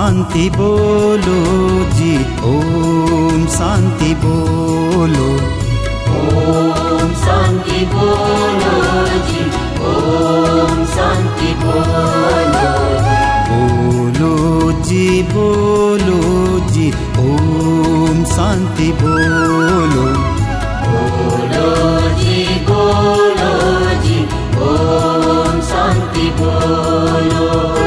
शांति बोलो जी, ओम शांति बोलो। ओम शांति बोलो जी, ओम शांति बोलो। बोलो जी बोलो जी, ओम शांति बोलो। बोलो जी बोलो जी, ओम शांति बोलो।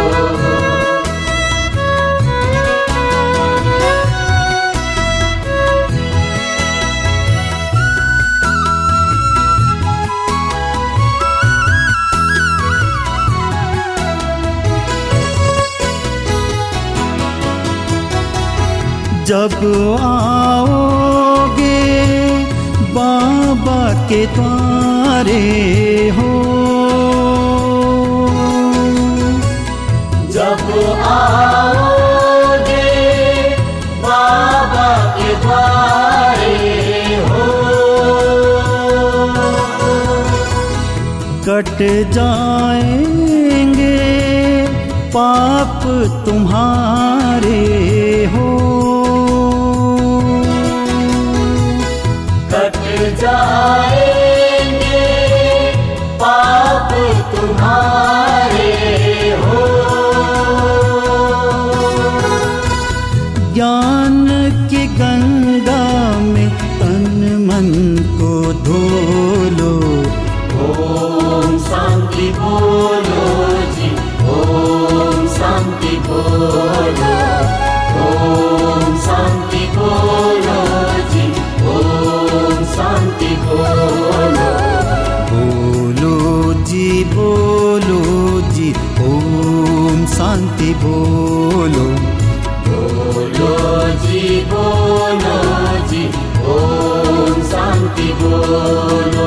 जब आओगे बाबा के द्वारे हो, जब आओगे बाबा के द्वारे हो, कट जाएंगे पाप तुम्हारे हो। जाएंगे पाप तुम्हारे हो। ज्ञान की गंगा में तन मन को धो लो। ओम शांति बोलो जी, ओम शांति बोलो। ओम शांति बोलो जी, ओम शांति बोलो। बोलो जी बोलो जी, ओम शांति बोलो। बोलो जी बोलो जी, ओम शांति बोलो।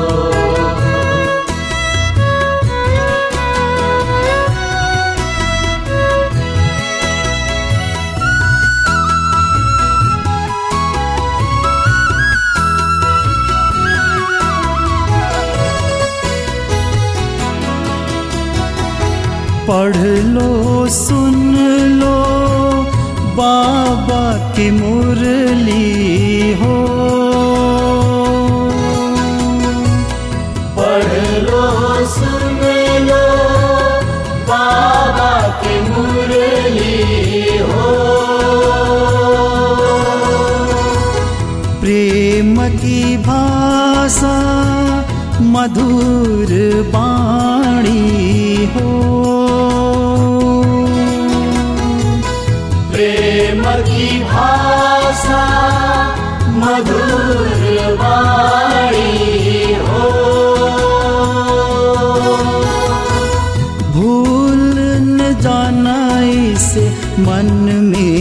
पढ़ लो सुन लो बाबा की मुरली हो। पढ़ लो सुन लो बाबा की मुरली हो। प्रेम की भाषा मधुर वाणी हो। प्रेम की भाषा मधुर वाणी हो। भूल न जाना इसे मन में